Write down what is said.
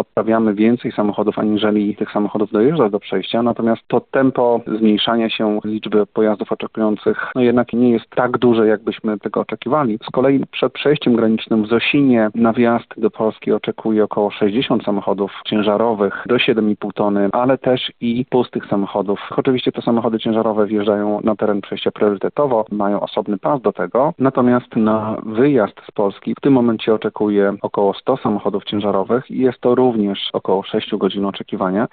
odprawiamy więcej samochodów, aniżeli tych samochodów dojeżdża do przejścia, natomiast to tempo zmniejszania się liczby pojazdów oczekujących jednak nie jest tak duże, jakbyśmy tego oczekiwali. Z kolei przed przejściem granicznym w Zosinie na wjazd do Polski oczekuje około 60 samochodów ciężarowych do 7,5 tony, ale też i pustych samochodów. Oczywiście te samochody ciężarowe wjeżdżają na teren przejścia priorytetowo, mają osobny pas do tego, natomiast na wyjazd z Polski w tym momencie oczekuje około 100 samochodów ciężarowych i jest to również około 6 godzin oczekiwania.